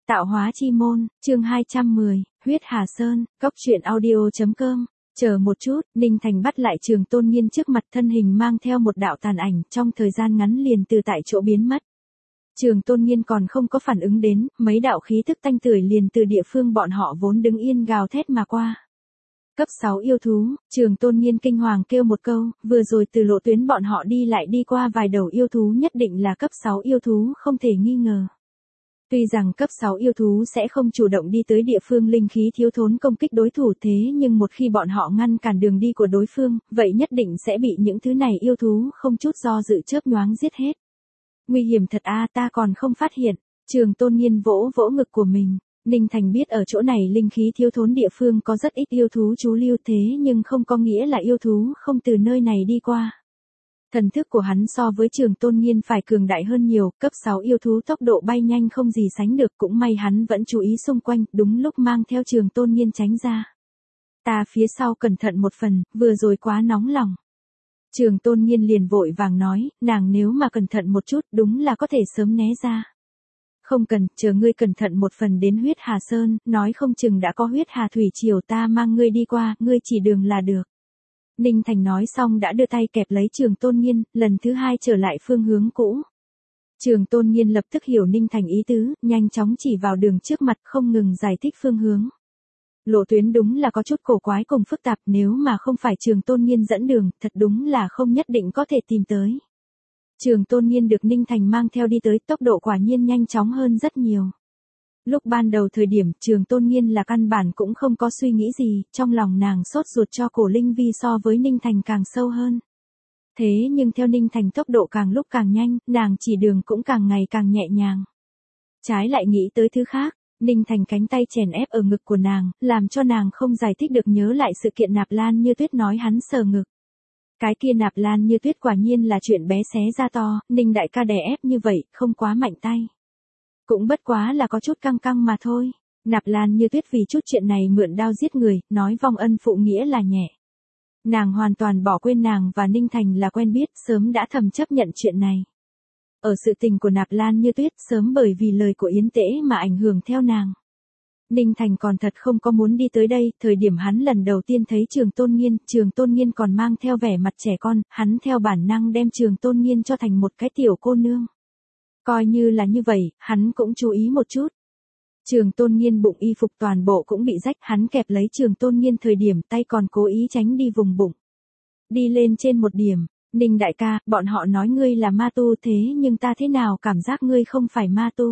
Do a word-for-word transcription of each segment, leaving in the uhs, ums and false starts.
Tạo hóa chi môn, chương hai trăm mười, huyết Hà Sơn, cốc truyện audio.com. Chờ một chút, Ninh Thành bắt lại Trường Tôn Nghiên trước mặt, thân hình mang theo một đạo tàn ảnh, trong thời gian ngắn liền từ tại chỗ biến mất. Trường Tôn Nghiên còn không có phản ứng đến, mấy đạo khí tức tanh tưởi liền từ địa phương bọn họ vốn đứng yên gào thét mà qua. Cấp sáu yêu thú, Trường Tôn Nghiên kinh hoàng kêu một câu, vừa rồi từ lộ tuyến bọn họ đi lại đi qua vài đầu yêu thú nhất định là cấp sáu yêu thú, không thể nghi ngờ. Tuy rằng cấp sáu yêu thú sẽ không chủ động đi tới địa phương linh khí thiếu thốn công kích đối thủ, thế nhưng một khi bọn họ ngăn cản đường đi của đối phương, vậy nhất định sẽ bị những thứ này yêu thú không chút do dự chớp nhoáng giết hết. Nguy hiểm thật a, ta còn không phát hiện. Trường Tôn Nghiên vỗ vỗ ngực của mình. Ninh Thành biết ở chỗ này linh khí thiếu thốn địa phương có rất ít yêu thú trú lưu, thế nhưng không có nghĩa là yêu thú không từ nơi này đi qua. Thần thức của hắn so với Trường Tôn Nghiên phải cường đại hơn nhiều, cấp sáu yêu thú tốc độ bay nhanh không gì sánh được, cũng may hắn vẫn chú ý xung quanh, đúng lúc mang theo Trường Tôn Nghiên tránh ra. Ta phía sau cẩn thận một phần, vừa rồi quá nóng lòng. Trường Tôn Nghiên liền vội vàng nói, nàng nếu mà cẩn thận một chút đúng là có thể sớm né ra. Không cần, chờ ngươi cẩn thận một phần đến huyết Hà Sơn, nói không chừng đã có huyết Hà Thủy Triều, ta mang ngươi đi qua, ngươi chỉ đường là được. Ninh Thành nói xong đã đưa tay kẹp lấy Trường Tôn Nghiên, lần thứ hai trở lại phương hướng cũ. Trường Tôn Nghiên lập tức hiểu Ninh Thành ý tứ, nhanh chóng chỉ vào đường trước mặt, không ngừng giải thích phương hướng. Lộ tuyến đúng là có chút cổ quái cùng phức tạp, nếu mà không phải Trường Tôn Nghiên dẫn đường, thật đúng là không nhất định có thể tìm tới. Trường Tôn Nghiên được Ninh Thành mang theo đi tới, tốc độ quả nhiên nhanh chóng hơn rất nhiều. Lúc ban đầu thời điểm, Trường Tôn Nghiên là căn bản cũng không có suy nghĩ gì, trong lòng nàng sốt ruột cho Cổ Linh Vi so với Ninh Thành càng sâu hơn. Thế nhưng theo Ninh Thành tốc độ càng lúc càng nhanh, nàng chỉ đường cũng càng ngày càng nhẹ nhàng. Trái lại nghĩ tới thứ khác, Ninh Thành cánh tay chèn ép ở ngực của nàng, làm cho nàng không giải thích được nhớ lại sự kiện Nạp Lan Như Tuyết nói hắn sờ ngực. Cái kia Nạp Lan Như Tuyết quả nhiên là chuyện bé xé ra to, Ninh đại ca đè ép như vậy, không quá mạnh tay. Cũng bất quá là có chút căng căng mà thôi. Nạp Lan Như Tuyết vì chút chuyện này mượn đao giết người, nói vong ân phụ nghĩa là nhẹ. Nàng hoàn toàn bỏ quên nàng và Ninh Thành là quen biết, sớm đã thầm chấp nhận chuyện này. Ở sự tình của Nạp Lan Như Tuyết, sớm bởi vì lời của Yến Tễ mà ảnh hưởng theo nàng. Ninh Thành còn thật không có muốn đi tới đây, thời điểm hắn lần đầu tiên thấy Trường Tôn Nghiên, Trường Tôn Nghiên còn mang theo vẻ mặt trẻ con, hắn theo bản năng đem Trường Tôn Nghiên cho thành một cái tiểu cô nương. Coi như là như vậy, hắn cũng chú ý một chút. Trường Tôn Nghiên bụng y phục toàn bộ cũng bị rách, hắn kẹp lấy Trường Tôn Nghiên thời điểm tay còn cố ý tránh đi vùng bụng. Đi lên trên một điểm, Ninh đại ca, bọn họ nói ngươi là ma tu, thế nhưng ta thế nào cảm giác ngươi không phải ma tu.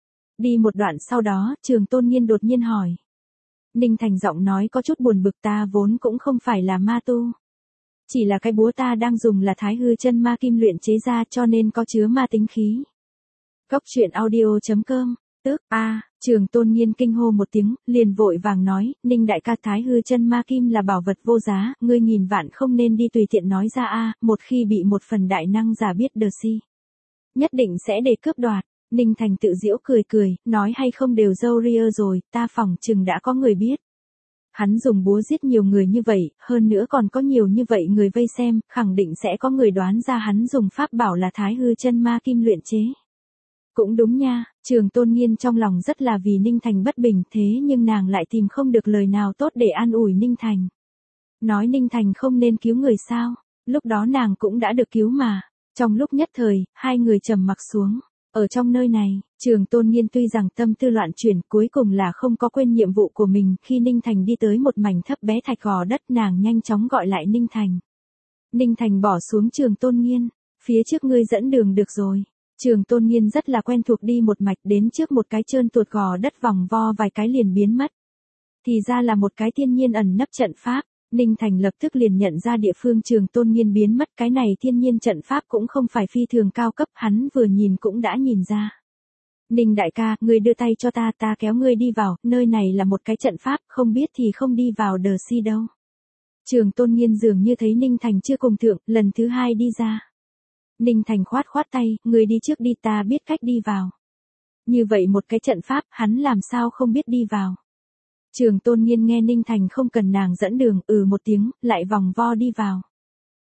Đi một đoạn sau đó, Trường Tôn Nghiên đột nhiên hỏi. Ninh Thành giọng nói có chút buồn bực, ta vốn cũng không phải là ma tu. Chỉ là cái búa ta đang dùng là Thái Hư Chân Ma Kim luyện chế ra, cho nên có chứa ma tính khí. Cốc truyện audio.com, tức, a, à, Trường Tôn Nghiên kinh hô một tiếng, liền vội vàng nói, Ninh đại ca, Thái Hư Chân Ma Kim là bảo vật vô giá, ngươi nghìn vạn không nên đi tùy tiện nói ra a, à, một khi bị một phần đại năng giả biết đờ si. Nhất định sẽ để cướp đoạt. Ninh Thành tự giễu cười cười, nói hay không đều dâu ria rồi, ta phỏng chừng đã có người biết. Hắn dùng búa giết nhiều người như vậy, hơn nữa còn có nhiều như vậy người vây xem, khẳng định sẽ có người đoán ra hắn dùng pháp bảo là Thái Hư Chân Ma Kim luyện chế. Cũng đúng nha, Trường Tôn Nghiên trong lòng rất là vì Ninh Thành bất bình, thế nhưng nàng lại tìm không được lời nào tốt để an ủi Ninh Thành. Nói Ninh Thành không nên cứu người sao, lúc đó nàng cũng đã được cứu mà. Trong lúc nhất thời, hai người trầm mặc xuống. Ở trong nơi này, Trường Tôn Nghiên tuy rằng tâm tư loạn chuyển, cuối cùng là không có quên nhiệm vụ của mình, khi Ninh Thành đi tới một mảnh thấp bé thạch gò đất, nàng nhanh chóng gọi lại Ninh Thành. Ninh Thành bỏ xuống Trường Tôn Nghiên, phía trước ngươi dẫn đường được rồi. Trường Tôn Nghiên rất là quen thuộc đi một mạch đến trước một cái trơn tuột gò đất, vòng vo vài cái liền biến mất. Thì ra là một cái thiên nhiên ẩn nấp trận pháp. Ninh Thành lập tức liền nhận ra địa phương Trường Tôn Nghiên biến mất, cái này thiên nhiên trận pháp cũng không phải phi thường cao cấp, hắn vừa nhìn cũng đã nhìn ra. Ninh đại ca, ngươi đưa tay cho ta, ta kéo ngươi đi vào, nơi này là một cái trận pháp, không biết thì không đi vào đờ si đâu. Trường Tôn Nghiên dường như thấy Ninh Thành chưa cùng thượng, lần thứ hai đi ra. Ninh Thành khoát khoát tay, ngươi đi trước đi, ta biết cách đi vào. Như vậy một cái trận pháp, hắn làm sao không biết đi vào. Trường Tôn Nghiên nghe Ninh Thành không cần nàng dẫn đường, ừ một tiếng, lại vòng vo đi vào.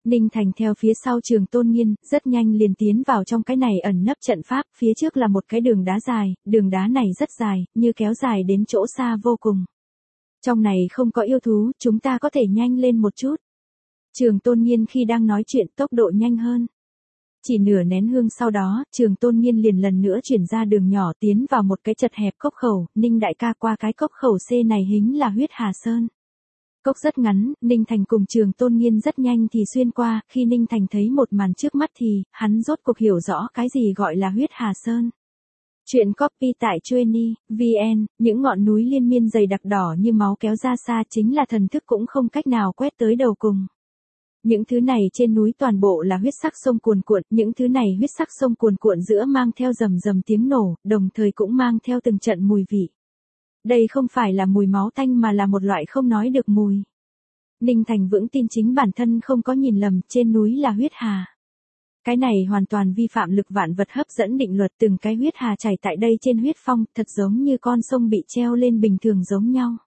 Ninh Thành theo phía sau Trường Tôn Nghiên, rất nhanh liền tiến vào trong cái này ẩn nấp trận pháp, phía trước là một cái đường đá dài, đường đá này rất dài, như kéo dài đến chỗ xa vô cùng. Trong này không có yêu thú, chúng ta có thể nhanh lên một chút. Trường Tôn Nghiên khi đang nói chuyện tốc độ nhanh hơn. Chỉ nửa nén hương sau đó, Trường Tôn Nghiên liền lần nữa chuyển ra đường nhỏ tiến vào một cái chật hẹp cốc khẩu, Ninh đại ca qua cái cốc khẩu C này hính là huyết hà sơn. Cốc rất ngắn, Ninh Thành cùng Trường Tôn Nghiên rất nhanh thì xuyên qua, khi Ninh Thành thấy một màn trước mắt thì, hắn rốt cuộc hiểu rõ cái gì gọi là huyết hà sơn. Chuyện copy tại Chueny, vn, những ngọn núi liên miên dày đặc đỏ như máu kéo ra xa chính là thần thức cũng không cách nào quét tới đầu cùng. Những thứ này trên núi toàn bộ là huyết sắc sông cuồn cuộn, những thứ này huyết sắc sông cuồn cuộn giữa mang theo rầm rầm tiếng nổ, đồng thời cũng mang theo từng trận mùi vị. Đây không phải là mùi máu tanh mà là một loại không nói được mùi. Ninh Thành vững tin chính bản thân không có nhìn lầm, trên núi là huyết hà. Cái này hoàn toàn vi phạm lực vạn vật hấp dẫn định luật, từng cái huyết hà chảy tại đây trên huyết phong, thật giống như con sông bị treo lên bình thường giống nhau.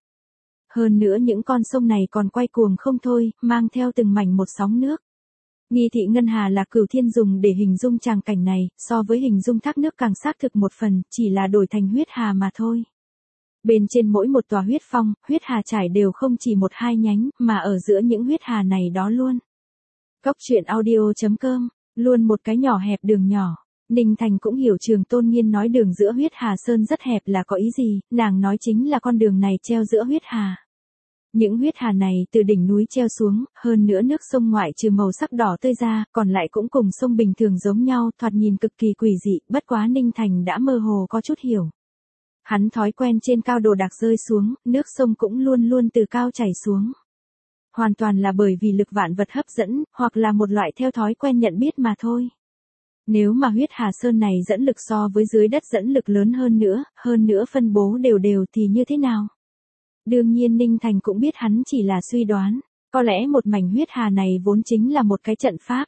Hơn nữa những con sông này còn quay cuồng không thôi, mang theo từng mảnh một sóng nước. Nghi thị ngân hà là cửu thiên dùng để hình dung tràng cảnh này, so với hình dung thác nước càng xác thực một phần, chỉ là đổi thành huyết hà mà thôi. Bên trên mỗi một tòa huyết phong, huyết hà trải đều không chỉ một hai nhánh, mà ở giữa những huyết hà này đó luôn. Cốc truyện audio chấm com, luôn một cái nhỏ hẹp đường nhỏ. Ninh Thành cũng hiểu Trường Tôn Nghiên nói đường giữa huyết hà sơn rất hẹp là có ý gì, nàng nói chính là con đường này treo giữa huyết hà. Những huyết hà này từ đỉnh núi treo xuống, hơn nữa nước sông ngoại trừ màu sắc đỏ tươi ra, còn lại cũng cùng sông bình thường giống nhau, thoạt nhìn cực kỳ quỷ dị, bất quá Ninh Thành đã mơ hồ có chút hiểu. Hắn thói quen trên cao đồ đạc rơi xuống, nước sông cũng luôn luôn từ cao chảy xuống. Hoàn toàn là bởi vì lực vạn vật hấp dẫn, hoặc là một loại theo thói quen nhận biết mà thôi. Nếu mà huyết hà sơn này dẫn lực so với dưới đất dẫn lực lớn hơn nữa, hơn nữa phân bố đều đều thì như thế nào? Đương nhiên Ninh Thành cũng biết hắn chỉ là suy đoán, có lẽ một mảnh huyết hà này vốn chính là một cái trận pháp.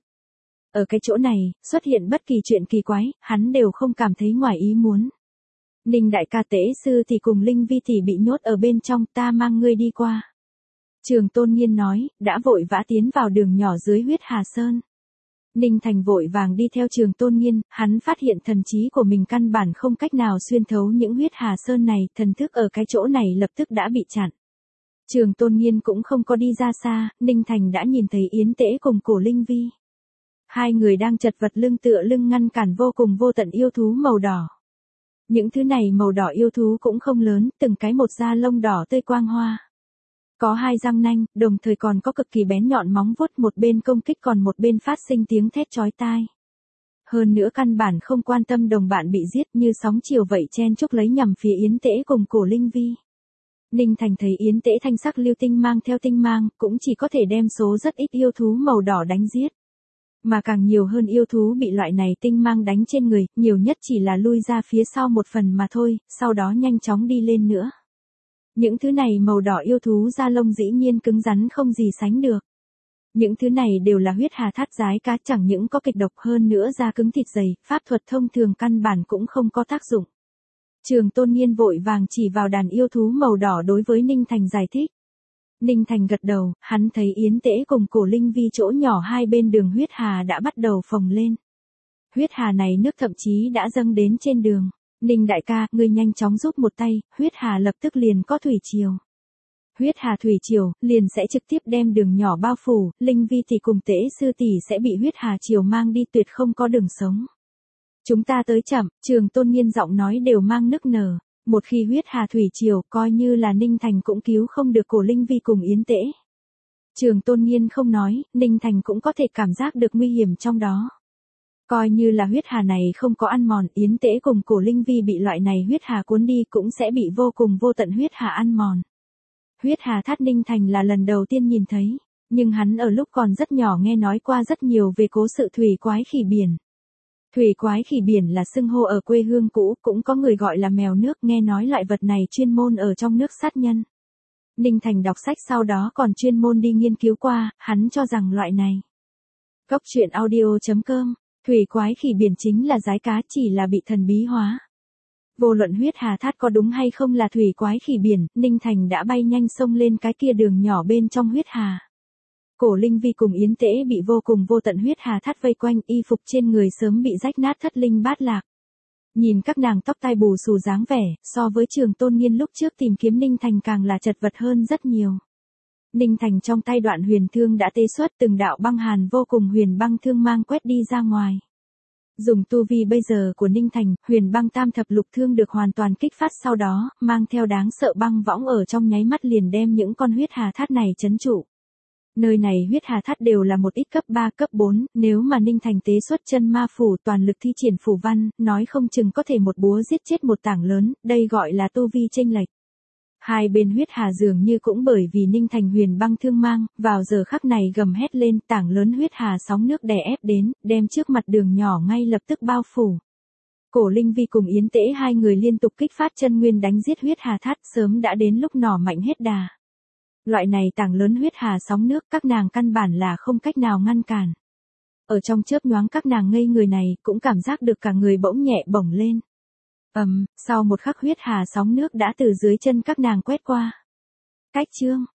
Ở cái chỗ này, xuất hiện bất kỳ chuyện kỳ quái, hắn đều không cảm thấy ngoài ý muốn. Ninh đại ca tế sư thì cùng Linh Vi thì bị nhốt ở bên trong, ta mang ngươi đi qua. Trường Tôn Nghiên nói, đã vội vã tiến vào đường nhỏ dưới huyết hà sơn. Ninh Thành vội vàng đi theo Trường Tôn Nghiên, hắn phát hiện thần trí của mình căn bản không cách nào xuyên thấu những huyết hà sơn này, thần thức ở cái chỗ này lập tức đã bị chặn. Trường Tôn Nghiên cũng không có đi ra xa, Ninh Thành đã nhìn thấy Yến Tễ cùng Cổ Linh Vi. Hai người đang chật vật lưng tựa lưng ngăn cản vô cùng vô tận yêu thú màu đỏ. Những thứ này màu đỏ yêu thú cũng không lớn, từng cái một da lông đỏ tươi quang hoa. Có hai răng nanh, đồng thời còn có cực kỳ bén nhọn móng vuốt, một bên công kích còn một bên phát sinh tiếng thét chói tai. Hơn nữa căn bản không quan tâm đồng bạn bị giết, như sóng chiều vậy chen chúc lấy nhằm phía Yến Tễ cùng Cổ Linh Vi. Ninh Thành thấy Yến Tễ thanh sắc lưu tinh mang theo tinh mang, cũng chỉ có thể đem số rất ít yêu thú màu đỏ đánh giết. Mà càng nhiều hơn yêu thú bị loại này tinh mang đánh trên người, nhiều nhất chỉ là lui ra phía sau một phần mà thôi, sau đó nhanh chóng đi lên nữa. Những thứ này màu đỏ yêu thú da lông dĩ nhiên cứng rắn không gì sánh được. Những thứ này đều là huyết hà thát giái cá, chẳng những có kịch độc hơn nữa da cứng thịt dày, pháp thuật thông thường căn bản cũng không có tác dụng. Trường Tôn Nghiên vội vàng chỉ vào đàn yêu thú màu đỏ đối với Ninh Thành giải thích. Ninh Thành gật đầu, hắn thấy Yến Tễ cùng Cổ Linh Vi chỗ nhỏ hai bên đường huyết hà đã bắt đầu phồng lên. Huyết hà này nước thậm chí đã dâng đến trên đường. Ninh đại ca, ngươi nhanh chóng giúp một tay, huyết hà lập tức liền có thủy triều. Huyết hà thủy triều, liền sẽ trực tiếp đem đường nhỏ bao phủ, Linh Vi tỷ cùng Tễ sư tỷ sẽ bị huyết hà triều mang đi, tuyệt không có đường sống. Chúng ta tới chậm, Trường Tôn Nghiên giọng nói đều mang nức nở. Một khi huyết hà thủy triều, coi như là Ninh Thành cũng cứu không được Cổ Linh Vi cùng Yến Tễ. Trường Tôn Nghiên không nói, Ninh Thành cũng có thể cảm giác được nguy hiểm trong đó. Coi như là huyết hà này không có ăn mòn, Yến Tễ cùng Cổ Linh Vi bị loại này huyết hà cuốn đi cũng sẽ bị vô cùng vô tận huyết hà ăn mòn. Huyết hà thát Ninh Thành là lần đầu tiên nhìn thấy, nhưng hắn ở lúc còn rất nhỏ nghe nói qua rất nhiều về cố sự thủy quái khỉ biển. Thủy quái khỉ biển là xưng hô ở quê hương cũ, cũng có người gọi là mèo nước, nghe nói loại vật này chuyên môn ở trong nước sát nhân. Ninh Thành đọc sách sau đó còn chuyên môn đi nghiên cứu qua, hắn cho rằng loại này. Cốc truyện audio chấm com, thủy quái khỉ biển chính là giái cá, chỉ là bị thần bí hóa. Vô luận huyết hà thát có đúng hay không là thủy quái khỉ biển, Ninh Thành đã bay nhanh xông lên cái kia đường nhỏ bên trong huyết hà. Cổ Linh Vi cùng Yến Tễ bị vô cùng vô tận huyết hà thắt vây quanh, y phục trên người sớm bị rách nát thất linh bát lạc. Nhìn các nàng tóc tai bù xù dáng vẻ, so với Trường Tôn Nghiên lúc trước tìm kiếm Ninh Thành càng là chật vật hơn rất nhiều. Ninh Thành trong tay đoạn huyền thương đã tế xuất, từng đạo băng hàn vô cùng huyền băng thương mang quét đi ra ngoài. Dùng tu vi bây giờ của Ninh Thành, huyền băng tam thập lục thương được hoàn toàn kích phát, sau đó, mang theo đáng sợ băng võng ở trong nháy mắt liền đem những con huyết hà thát này trấn trụ. Nơi này huyết hà thát đều là một ít cấp ba, cấp bốn, nếu mà Ninh Thành tế xuất chân ma phủ toàn lực thi triển phủ văn, nói không chừng có thể một búa giết chết một tảng lớn, đây gọi là tu vi chênh lệch. Hai bên huyết hà dường như cũng bởi vì Ninh Thành huyền băng thương mang, vào giờ khắc này gầm hét lên, tảng lớn huyết hà sóng nước đè ép đến, đem trước mặt đường nhỏ ngay lập tức bao phủ. Cổ Linh Vi cùng Yến Tễ hai người liên tục kích phát chân nguyên đánh giết huyết hà thát, sớm đã đến lúc nỏ mạnh hết đà. Loại này tảng lớn huyết hà sóng nước các nàng căn bản là không cách nào ngăn cản. Ở trong chớp nhoáng các nàng ngây người này cũng cảm giác được cả người bỗng nhẹ bổng lên. Ầm, um, sau một khắc huyết hà sóng nước đã từ dưới chân các nàng quét qua. Cách chương